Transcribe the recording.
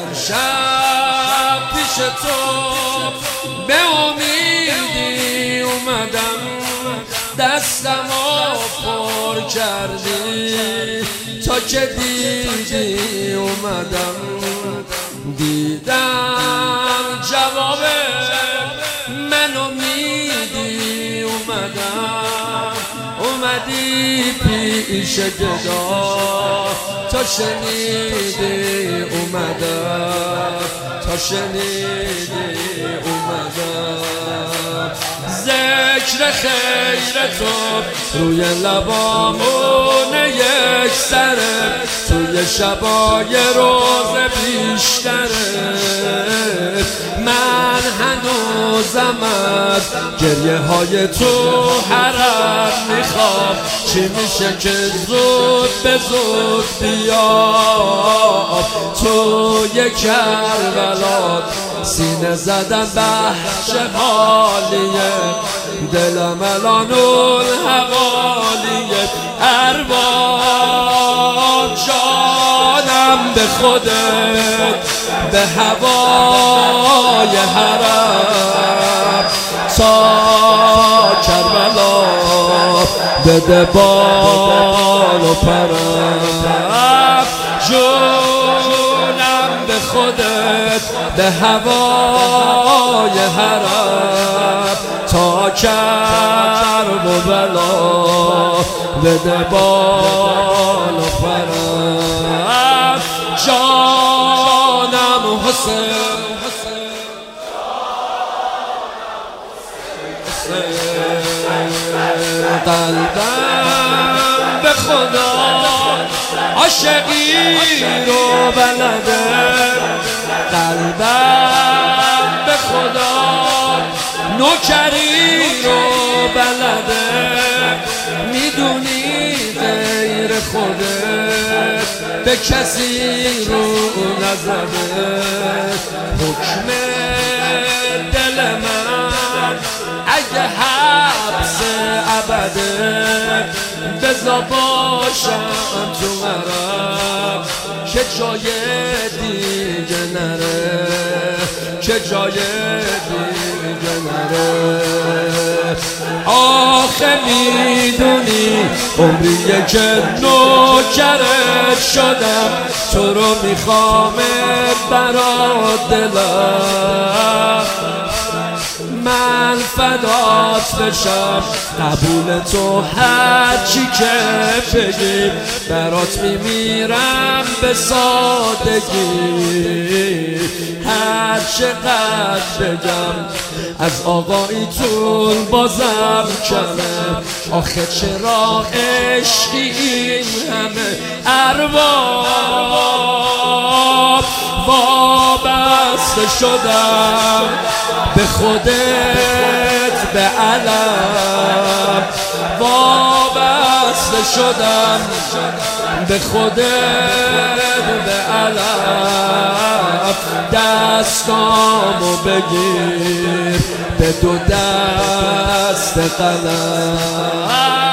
شب پیش تو به امیدی اومدم، دستمو پر کردی تا که دیدی اومدم، دیدم جواب منو میدی اومدی پیش گدا تا شنیدی اومدم، تا شنیدی اومدم. ذکر خیر تو روی لبامون یک سره، توی شبای روز بیشتره. من هنوزم از گریه های تو حرم میخوام، چی میشه که زود به زود بیام. توی کربلات سینه زدن بخش حالیه، دلم الان اون حوالیه. ارباب جانم به خودت، به هوای حرم تا کربلا بده بال و پرم. جونم به خودت، به هوای حرم تا کربلا بده بال و پرم. جانم حسین، قلبم به خدا عاشقی رو بلده، قلبم به خدا نوکری رو بلده. میدونی غیر خودت به کسی رو نزده، حکم دل من اگه حبس ابده، بزا باشم تو مرم که جای دیگه نره، که جای دیگه نره. آخه میدونی عمریه که نوکرت شدم، تو رو میخوامت برات دلم. من فدات بشم، قبول تو هرچی که بگی، برات میمیرم به سادگی. هر چقدر بگم از آقاییتون بازم کمه، آخه چرا عشقی این همه. ارباب وابسته شدم به خودت، به علم وابسته شدم به خودت، به علم. دستامو بگیر به دو دست قلم.